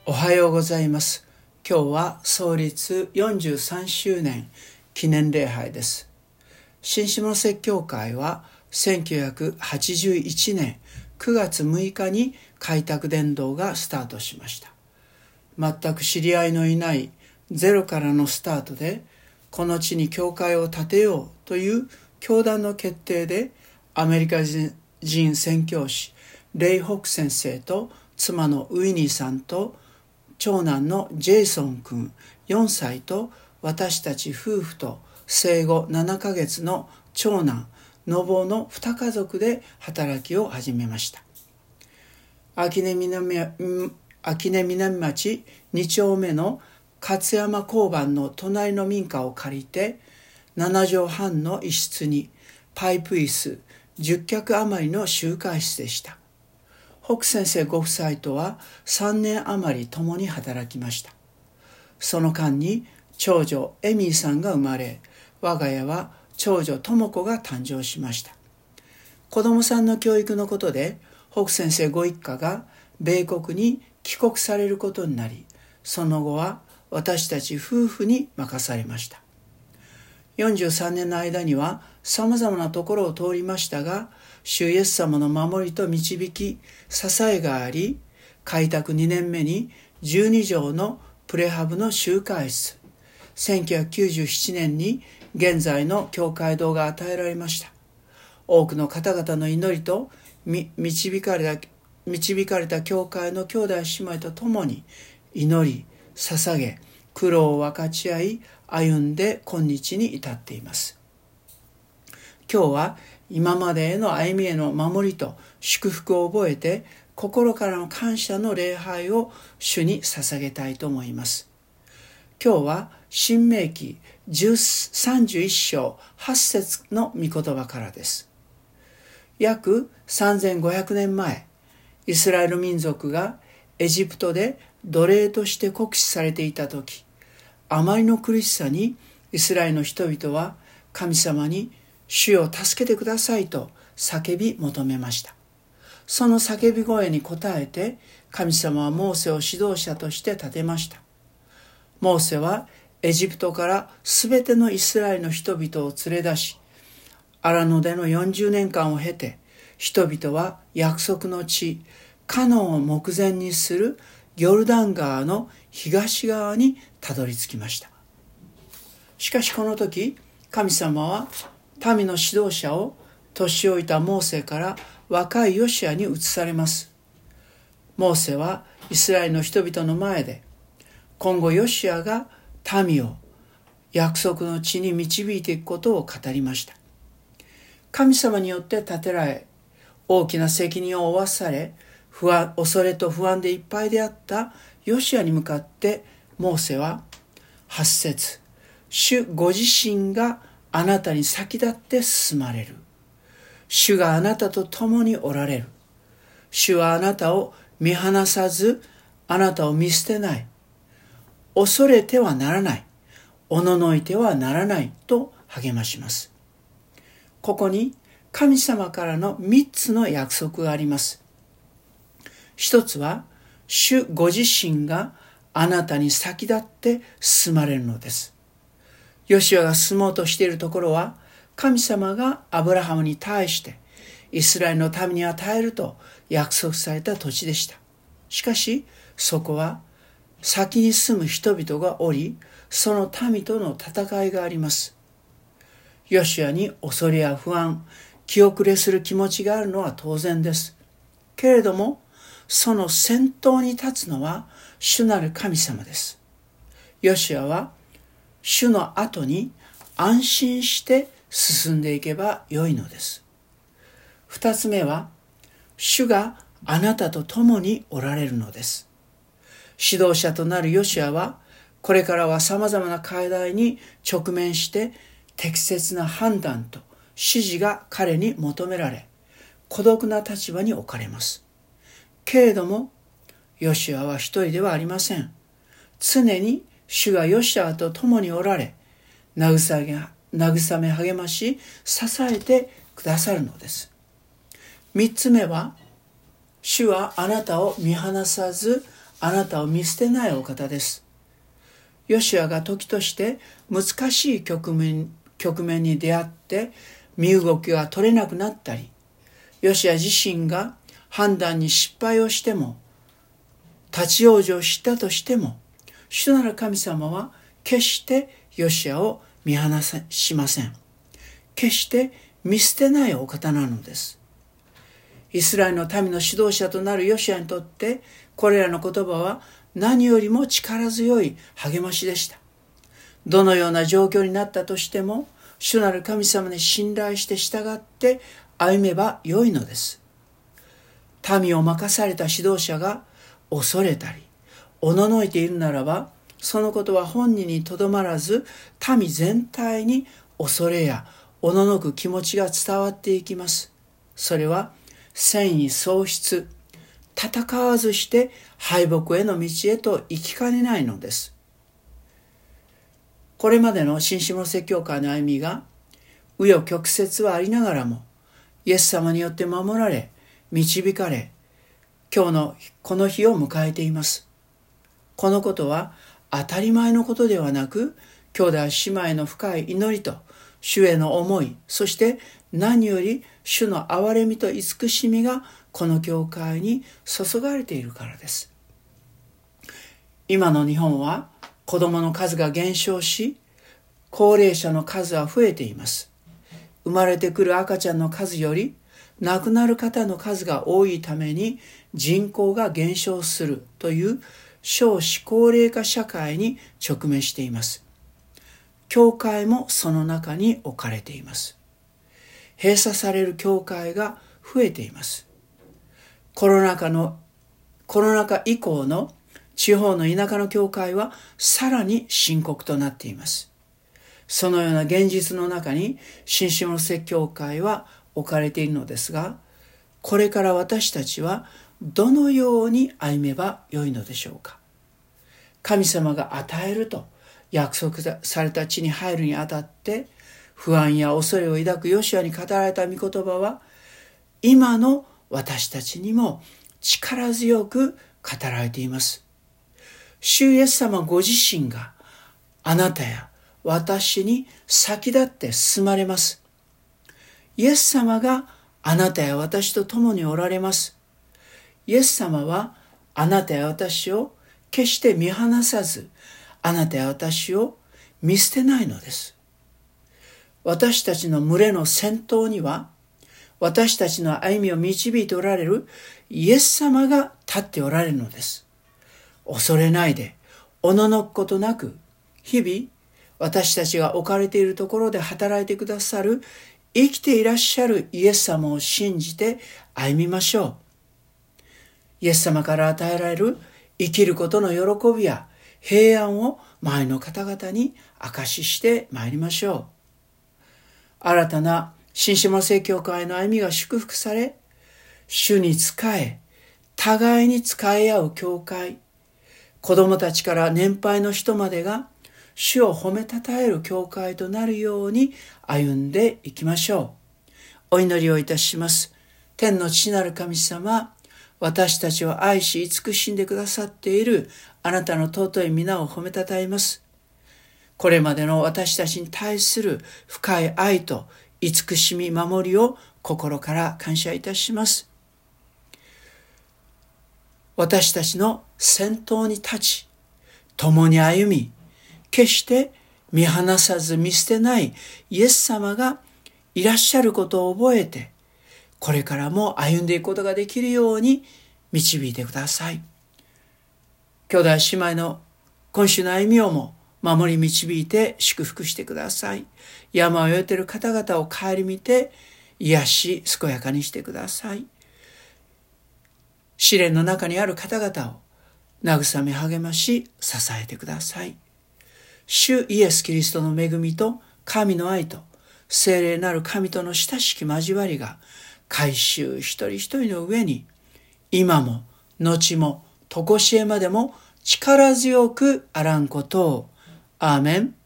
おはようございます。今日は創立43周年記念礼拝です。新下関教会は1981年9月6日に開拓伝道がスタートしました。全く知り合いのいないゼロからのスタートで、この地に教会を建てようという教団の決定で、アメリカ人宣教師レイ・ホック先生と妻のウィニーさんと長男のジェイソン君4歳と私たち夫婦と生後7ヶ月の長男ノボの2家族で働きを始めました。秋根南町2丁目の勝山交番の隣の民家を借りて、7畳半の一室にパイプ椅子10脚余りの集会室でした。ホック先生ご夫妻とは3年余り共に働きました。その間に長女エミーさんが生まれ、我が家は長女智子が誕生しました。子供さんの教育のことで、ホック先生ご一家が米国に帰国されることになり、その後は私たち夫婦に任されました。43年の間には様々なところを通りましたが、主イエス様の守りと導き、支えがあり、開拓2年目に12畳のプレハブの集会室、1997年に現在の教会堂が与えられました。多くの方々の祈りと導かれた教会の兄弟姉妹と共に祈り、捧げ、苦労を分かち合い、歩んで今日に至っています。今日は今までへの歩みへの守りと祝福を覚えて、心からの感謝の礼拝を主に捧げたいと思います。今日は申命記31章8節の御言葉からです。約3500年前、イスラエル民族がエジプトで奴隷として酷使されていたとき、あまりの苦しさにイスラエルの人々は神様に主よ助けてくださいと叫び求めました。その叫び声に応えて神様はモーセを指導者として立てました。モーセはエジプトからすべてのイスラエルの人々を連れ出し、荒野での40年間を経て、人々は約束の地カナンを目前にするヨルダン川の東側にたどり着きました。しかしこの時、神様は民の指導者を年老いたモーセから若いヨシアに移されます。モーセはイスラエルの人々の前で、今後ヨシアが民を約束の地に導いていくことを語りました。神様によって立てられ、大きな責任を負わされ、恐れと不安でいっぱいであったヨシアに向かってモーセは8節、主ご自身があなたに先立って進まれる。主があなたと共におられる。主はあなたを見放さず、あなたを見捨てない。恐れてはならない。おののいてはならないと励まします。ここに神様からの3つの約束があります。一つは、主ご自身があなたに先立って進まれるのです。ヨシュアが進もうとしているところは、神様がアブラハムに対してイスラエルの民に与えると約束された土地でした。しかし、そこは先に住む人々がおり、その民との戦いがあります。ヨシュアに恐れや不安、気遅れする気持ちがあるのは当然です。けれども、その先頭に立つのは主なる神様です。ヨシュアは主の後に安心して進んでいけばよいのです。二つ目は、主があなたと共におられるのです。指導者となるヨシュアは、これからは様々な課題に直面して適切な判断と指示が彼に求められ、孤独な立場に置かれます。けれども、ヨシュアは一人ではありません。常に主がヨシュアと共におられ、慰め励まし、支えてくださるのです。三つ目は、主はあなたを見放さず、 あなたを見捨てないお方です。ヨシュアが時として難しい局面に出会って身動きが取れなくなったり、ヨシュア自身が判断に失敗をしても、立ち往生したとしても、主なる神様は決してヨシュアを見放しません。決して見捨てないお方なのです。イスラエルの民の指導者となるヨシュアにとって、これらの言葉は何よりも力強い励ましでした。どのような状況になったとしても、主なる神様に信頼して従って歩めばよいのです。民を任された指導者が恐れたり、おののいているならば、そのことは本人にとどまらず、民全体に恐れやおののく気持ちが伝わっていきます。それは戦意喪失、戦わずして敗北への道へと行きかねないのです。これまでの新下関教会の歩みが紆余曲折はありながらも、イエス様によって守られ、導かれ、今日のこの日を迎えています。このことは当たり前のことではなく、兄弟姉妹の深い祈りと主への思い、そして何より主の憐れみと慈しみがこの教会に注がれているからです。今の日本は子供の数が減少し、高齢者の数は増えています。生まれてくる赤ちゃんの数より亡くなる方の数が多いために人口が減少するという少子高齢化社会に直面しています。教会もその中に置かれています。閉鎖される教会が増えています。コロナ禍以降の地方の田舎の教会はさらに深刻となっています。そのような現実の中に新下関教会は置かれているのですが、これから私たちはどのように歩めばよいのでしょうか。神様が与えると約束された地に入るにあたって不安や恐れを抱くヨシュアに語られた御言葉は、今の私たちにも力強く語られています。主イエス様ご自身があなたや私に先立って進まれます。イエス様があなたや私と共におられます。イエス様はあなたや私を決して見放さず、あなたや私を見捨てないのです。私たちの群れの先頭には、私たちの歩みを導いておられるイエス様が立っておられるのです。恐れないで、おののくことなく、日々私たちが置かれているところで働いてくださる生きていらっしゃるイエス様を信じて歩みましょう。イエス様から与えられる生きることの喜びや平安を前の方々に証ししてまいりましょう。新たな新下関教会の歩みが祝福され、主に仕え、互いに仕え合う教会、子供たちから年配の人までが主を褒めたたえる教会となるように歩んでいきましょう。お祈りをいたします。天の父なる神様、私たちを愛し慈しんでくださっているあなたの尊い皆を褒めたたえます。これまでの私たちに対する深い愛と慈しみ守りを心から感謝いたします。私たちの先頭に立ち、共に歩み、決して見放さず見捨てないイエス様がいらっしゃることを覚えて、これからも歩んでいくことができるように導いてください。兄弟姉妹の今週の歩みをも守り導いて祝福してください。山を越えている方々を顧みて癒し健やかにしてください。試練の中にある方々を慰め励まし支えてください。主イエス・キリストの恵みと神の愛と聖霊なる神との親しき交わりが改宗一人一人の上に今も後も常しえまでも力強くあらんことを。アーメン。